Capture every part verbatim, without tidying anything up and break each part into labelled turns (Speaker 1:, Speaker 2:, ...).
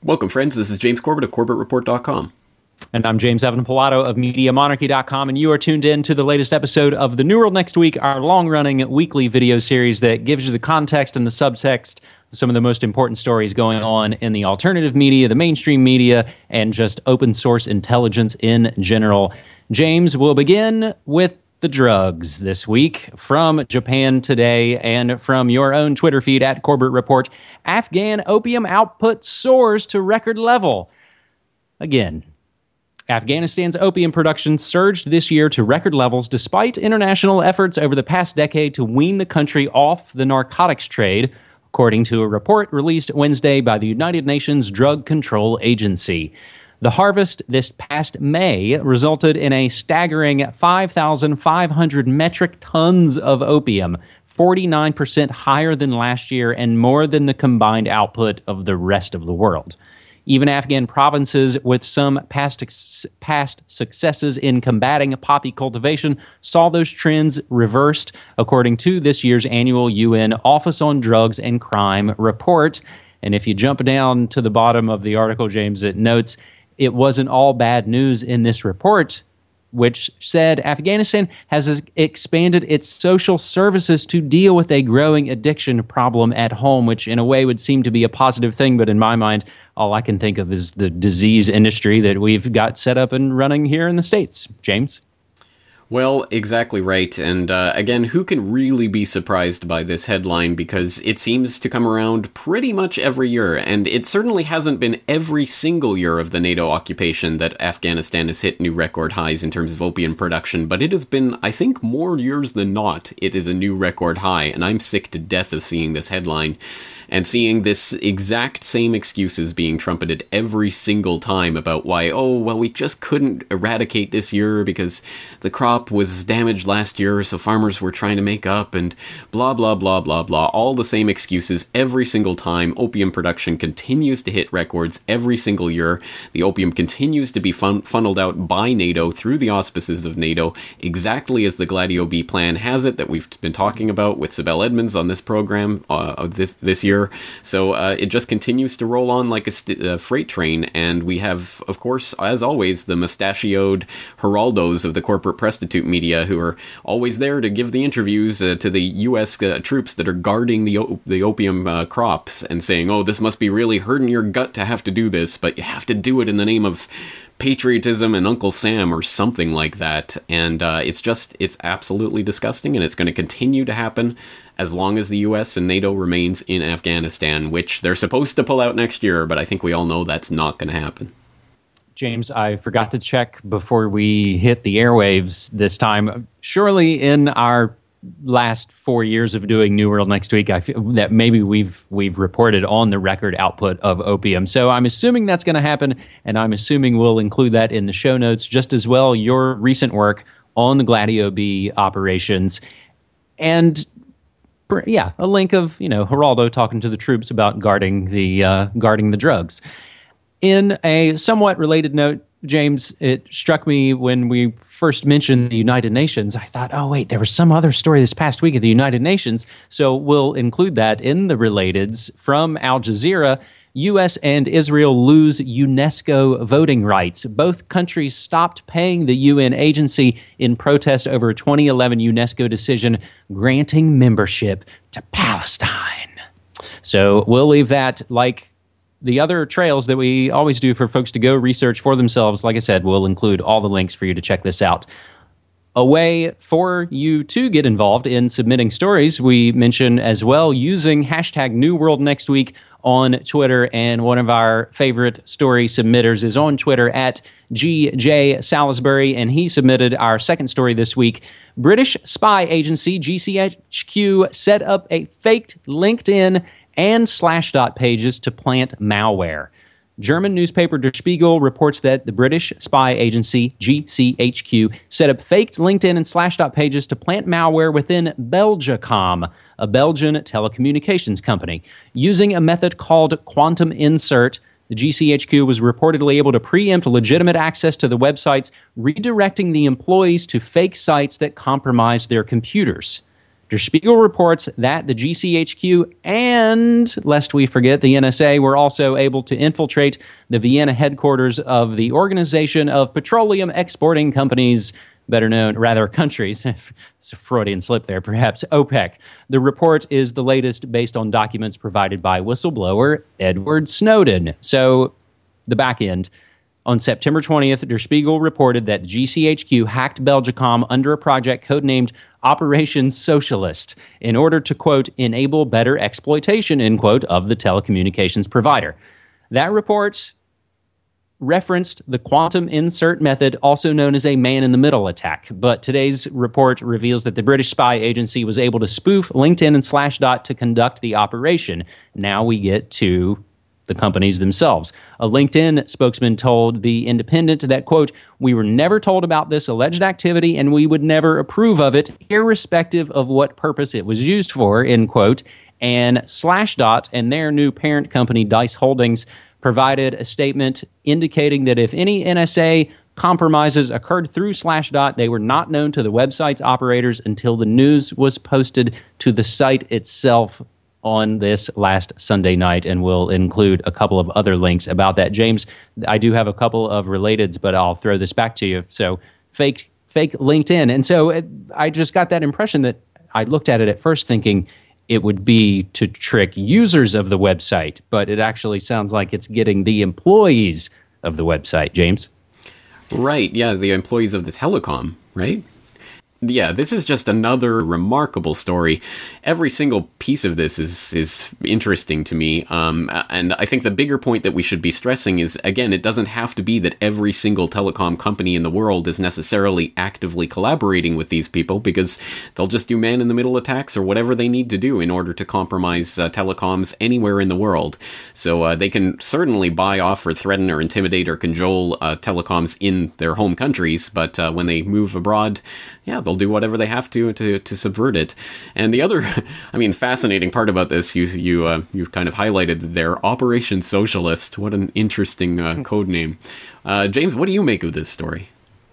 Speaker 1: Welcome, friends. This is James Corbett of Corbett Report dot com.
Speaker 2: And I'm James Evan Pilato of Media Monarchy dot com, and you are tuned in to the latest episode of The New World Next Week, our long-running weekly video series that gives you the context and the subtext of some of the most important stories going on in the alternative media, the mainstream media, and just open source intelligence in general. James, will begin with the drugs this week from Japan Today and from your own Twitter feed at Corbett Report. Afghan opium output soars to record level. Again, Afghanistan's opium production surged this year to record levels despite international efforts over the past decade to wean the country off the narcotics trade, according to a report released Wednesday by the United Nations Drug Control Agency. The harvest this past May resulted in a staggering five thousand five hundred metric tons of opium, forty-nine percent higher than last year and more than the combined output of the rest of the world. Even Afghan provinces with some past, past successes in combating poppy cultivation saw those trends reversed, according to this year's annual U N Office on Drugs and Crime report. And if you jump down to the bottom of the article, James, it notes it wasn't all bad news in this report, which said Afghanistan has expanded its social services to deal with a growing addiction problem at home, which in a way would seem to be a positive thing. But in my mind, all I can think of is the disease industry that we've got set up and running here in the States. James?
Speaker 1: Well, exactly right. And uh, again, who can really be surprised by this headline? Because it seems to come around pretty much every year. And it certainly hasn't been every single year of the NATO occupation that Afghanistan has hit new record highs in terms of opium production. But it has been, I think, more years than not, it is a new record high. And I'm sick to death of seeing this headline and seeing this exact same excuses being trumpeted every single time about why, oh, well, we just couldn't eradicate this year because the crop was damaged last year, so farmers were trying to make up, and blah, blah, blah, blah, blah. All the same excuses every single time. Opium production continues to hit records every single year. The opium continues to be fun- funneled out by NATO through the auspices of NATO, exactly as the Gladio B plan has it, that we've been talking about with Sibel Edmonds on this program uh, this, this year. So uh, it just continues to roll on like a st- uh, freight train, and we have, of course, as always, the mustachioed Geraldos of the corporate prostitute media who are always there to give the interviews uh, to the U S uh, troops that are guarding the o- the opium uh, crops and saying, oh, this must be really hurting your gut to have to do this, but you have to do it in the name of patriotism and Uncle Sam or something like that. And uh, it's just, it's absolutely disgusting, and it's going to continue to happen as long as the U S and NATO remains in Afghanistan, which they're supposed to pull out next year, but I think we all know that's not going to happen.
Speaker 2: James, I forgot to check before we hit the airwaves this time. Surely in our last four years of doing New World Next Week, I feel that maybe we've we've reported on the record output of opium. So I'm assuming that's going to happen, and I'm assuming we'll include that in the show notes, just as well your recent work on the Gladio B operations. And yeah, a link of, you know, Geraldo talking to the troops about guarding the uh, guarding the drugs. In a somewhat related note, James, it struck me when we first mentioned the United Nations. I thought, oh, wait, there was some other story this past week at the United Nations. So we'll include that in the relateds from Al Jazeera. U S and Israel lose UNESCO voting rights. Both countries stopped paying the U N agency in protest over a twenty eleven UNESCO decision granting membership to Palestine. So we'll leave that, like the other trails that we always do for folks to go research for themselves. Like I said, we'll include all the links for you to check this out. A way for you to get involved in submitting stories, we mention as well using hashtag New World Next Week on Twitter, and one of our favorite story submitters is on Twitter at G J Salisbury, and he submitted our second story this week. British spy agency G C H Q set up a faked LinkedIn and Slashdot pages to plant malware. German newspaper Der Spiegel reports that the British spy agency G C H Q set up faked LinkedIn and Slashdot pages to plant malware within Belgacom, a Belgian telecommunications company. Using a method called quantum insert, the G C H Q was reportedly able to preempt legitimate access to the websites, redirecting the employees to fake sites that compromised their computers. Der Spiegel reports that the G C H Q and, lest we forget, the N S A were also able to infiltrate the Vienna headquarters of the Organization of Petroleum Exporting Companies, better known, rather countries. It's a Freudian slip there, perhaps, OPEC. The report is the latest based on documents provided by whistleblower Edward Snowden. So, the back end. On September twentieth, Der Spiegel reported that G C H Q hacked Belgacom under a project codenamed Operation Socialist in order to, quote, enable better exploitation, end quote, of the telecommunications provider. That report referenced the quantum insert method, also known as a man-in-the-middle attack. But today's report reveals that the British spy agency was able to spoof LinkedIn and Slashdot to conduct the operation. Now we get to the companies themselves. A LinkedIn spokesman told The Independent that, quote, we were never told about this alleged activity and we would never approve of it, irrespective of what purpose it was used for, end quote. And Slashdot and their new parent company, Dice Holdings, provided a statement indicating that if any N S A compromises occurred through Slashdot, they were not known to the website's operators until the news was posted to the site itself on this last Sunday night, and we'll include a couple of other links about that. James, I do have a couple of relateds, but I'll throw this back to you. So fake fake LinkedIn. And so it, I just got that impression that I looked at it at first thinking it would be to trick users of the website, but it actually sounds like it's getting the employees of the website, James.
Speaker 1: Right, yeah, the employees of the telecom, right? Yeah, this is just another remarkable story. Every single piece of this is is interesting to me. Um, and I think the bigger point that we should be stressing is, again, it doesn't have to be that every single telecom company in the world is necessarily actively collaborating with these people, because they'll just do man-in-the-middle attacks or whatever they need to do in order to compromise uh, telecoms anywhere in the world. So uh, they can certainly buy off or threaten or intimidate or cajole uh, telecoms in their home countries, but uh, when they move abroad, yeah, they'll do whatever they have to to to subvert it. And the other, I mean, fascinating part about this, you you uh, you've kind of highlighted their Operation Socialist. What an interesting uh, code name. Uh, James, what do you make of this story?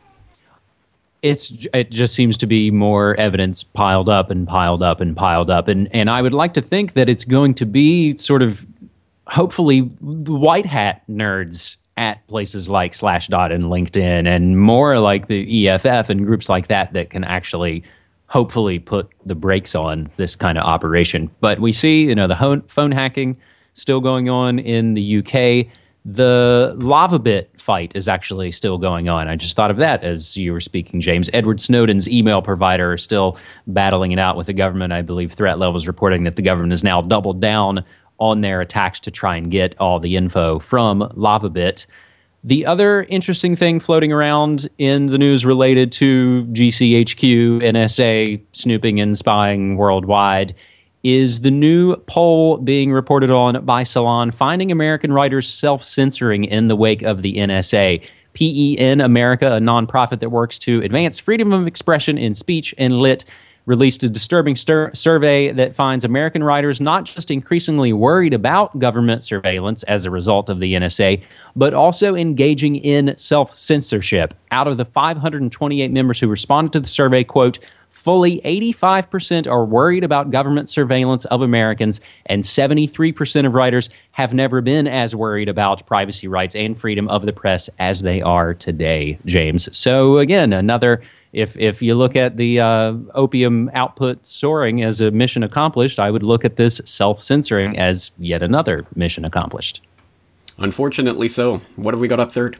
Speaker 2: It's it just seems to be more evidence piled up and piled up and piled up, and and I would like to think that it's going to be sort of hopefully white hat nerds at places like Slashdot and LinkedIn, and more like the E F F and groups like that that can actually hopefully put the brakes on this kind of operation. But we see, you know, the ho- phone hacking still going on in the U K. The LavaBit fight is actually still going on. I just thought of that as you were speaking, James. Edward Snowden's email provider are still battling it out with the government. I believe Threat Level's reporting that the government has now doubled down on their attacks to try and get all the info from LavaBit. The other interesting thing floating around in the news related to G C H Q, N S A, snooping and spying worldwide is the new poll being reported on by Salon, finding American writers self-censoring in the wake of the N S A. P E N America, a nonprofit that works to advance freedom of expression in speech and lit, released a disturbing stir- survey that finds American writers not just increasingly worried about government surveillance as a result of the N S A, but also engaging in self-censorship. Out of the five hundred twenty-eight members who responded to the survey, quote, fully eighty-five percent are worried about government surveillance of Americans, and seventy-three percent of writers have never been as worried about privacy rights and freedom of the press as they are today, James. So again, another... If if you look at the uh, opium output soaring as a mission accomplished, I would look at this self-censoring as yet another mission accomplished.
Speaker 1: Unfortunately so. What have we got up third?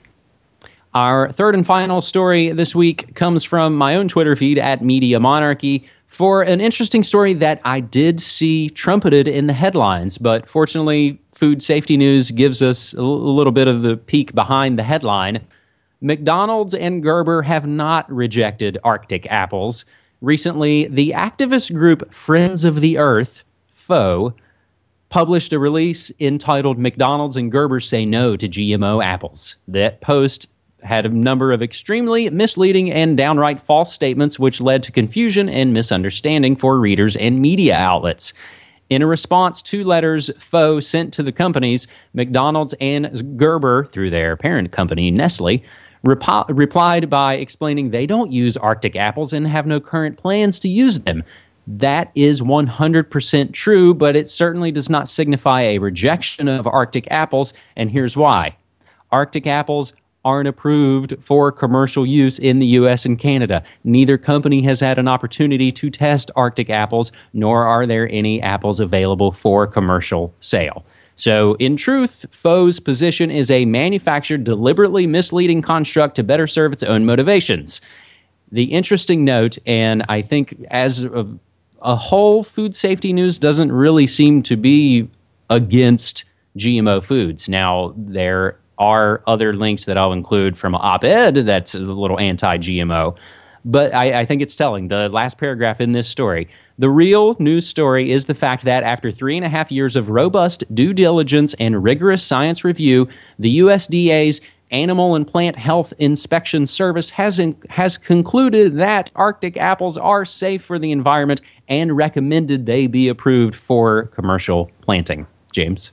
Speaker 2: Our third and final story this week comes from my own Twitter feed at Media Monarchy for an interesting story that I did see trumpeted in the headlines, but fortunately Food Safety News gives us a little bit of the peek behind the headline. McDonald's and Gerber have not rejected Arctic apples. Recently, the activist group Friends of the Earth, F O, published a release entitled McDonald's and Gerber Say No to G M O Apples. That post had a number of extremely misleading and downright false statements which led to confusion and misunderstanding for readers and media outlets. In a response to letters F O sent to the companies, McDonald's and Gerber, through their parent company, Nestle, Rep- replied by explaining they don't use Arctic apples and have no current plans to use them. That is one hundred percent true, but it certainly does not signify a rejection of Arctic apples, and here's why. Arctic apples aren't approved for commercial use in the U S and Canada. Neither company has had an opportunity to test Arctic apples, nor are there any apples available for commercial sale. So, in truth, F O's position is a manufactured, deliberately misleading construct to better serve its own motivations. The interesting note, and I think as a, a whole, food safety news doesn't really seem to be against G M O foods. Now, there are other links that I'll include from op-ed that's a little anti-G M O. But I, I think it's telling. The last paragraph in this story. The real news story is the fact that after three and a half years of robust due diligence and rigorous science review, the U S D A's Animal and Plant Health Inspection Service has, in, has concluded that Arctic apples are safe for the environment and recommended they be approved for commercial planting. James?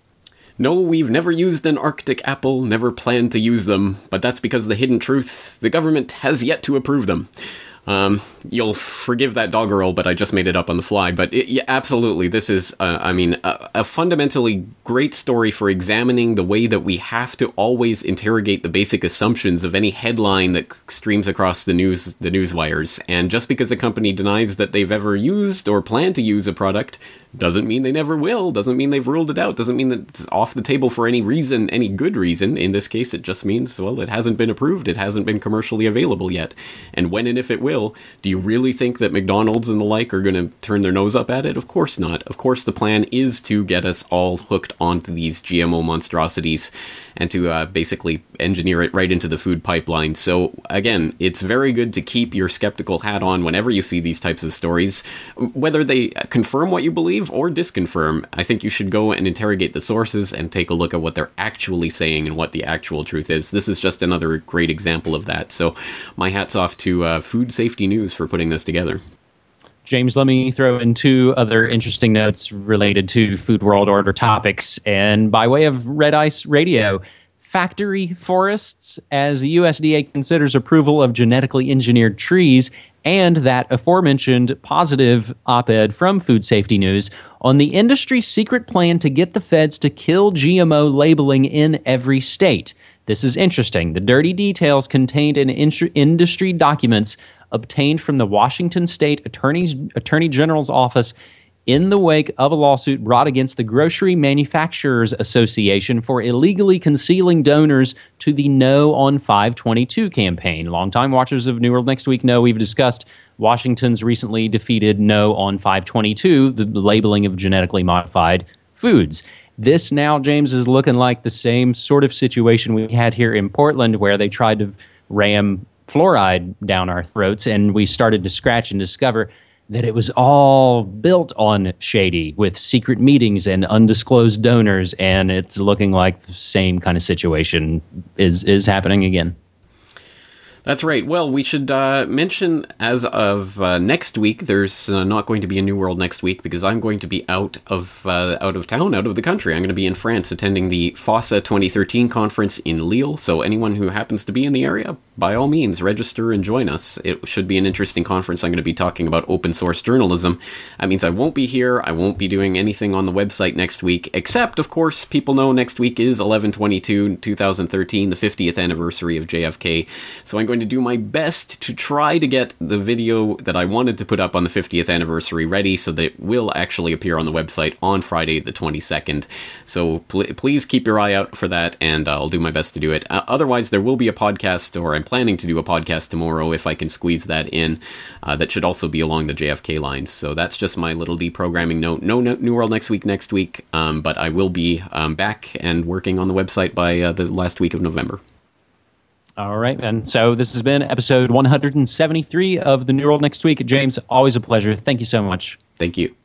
Speaker 1: No, we've never used an Arctic apple, never planned to use them, but that's because the hidden truth, the government has yet to approve them. Um, you'll forgive that doggerel, but I just made it up on the fly. But it, yeah, absolutely, this is, uh, I mean, a, a fundamentally great story for examining the way that we have to always interrogate the basic assumptions of any headline that streams across the news, the news wires. And just because a company denies that they've ever used or plan to use a product doesn't mean they never will, doesn't mean they've ruled it out, doesn't mean that it's off the table for any reason, any good reason. In this case, it just means, well, it hasn't been approved, it hasn't been commercially available yet. And when and if it will, do you really think that McDonald's and the like are going to turn their nose up at it? Of course not. Of course, the plan is to get us all hooked onto these G M O monstrosities and to uh, basically engineer it right into the food pipeline. So again, it's very good to keep your skeptical hat on whenever you see these types of stories. Whether they confirm what you believe or disconfirm, I think you should go and interrogate the sources and take a look at what they're actually saying and what the actual truth is. This is just another great example of that. So my hat's off to uh, Food Safety News for putting this together.
Speaker 2: James, let me throw in two other interesting notes related to Food World Order topics. And by way of Red Ice Radio, factory forests, as the U S D A considers approval of genetically engineered trees, and that aforementioned positive op-ed from Food Safety News on the industry's secret plan to get the feds to kill G M O labeling in every state. This is interesting. The dirty details contained in industry documents obtained from the Washington State Attorney's, Attorney General's office in the wake of a lawsuit brought against the Grocery Manufacturers Association for illegally concealing donors to the No on five twenty-two campaign. Longtime watchers of New World Next Week know we've discussed Washington's recently defeated No on five twenty-two, the labeling of genetically modified foods. This now, James, is looking like the same sort of situation we had here in Portland where they tried to ram fluoride down our throats, and we started to scratch and discover that it was all built on shady with secret meetings and undisclosed donors, and it's looking like the same kind of situation is is happening again.
Speaker 1: That's right. Well, we should uh, mention as of uh, next week, there's uh, not going to be a New World next week because I'm going to be out of uh, out of town, out of the country. I'm going to be in France attending the FOSSA twenty thirteen conference in Lille. So anyone who happens to be in the area, by all means, register and join us. It should be an interesting conference. I'm going to be talking about open source journalism. That means I won't be here. I won't be doing anything on the website next week, except, of course, people know next week is eleven twenty-two twenty thirteen, the fiftieth anniversary of J F K. So I'm going to do my best to try to get the video that I wanted to put up on the fiftieth anniversary ready so that it will actually appear on the website on Friday the twenty-second. So pl- please keep your eye out for that, and uh, I'll do my best to do it. Uh, otherwise, there will be a podcast, or I'm planning to do a podcast tomorrow if I can squeeze that in. Uh, that should also be along the J F K lines. So that's just my little deprogramming note. No, no New World next week next week, um, but I will be um, back and working on the website by uh, the last week of November.
Speaker 2: All right, and so this has been episode one hundred seventy-three of the New World Next Week. James, always a pleasure. Thank you so much.
Speaker 1: Thank you.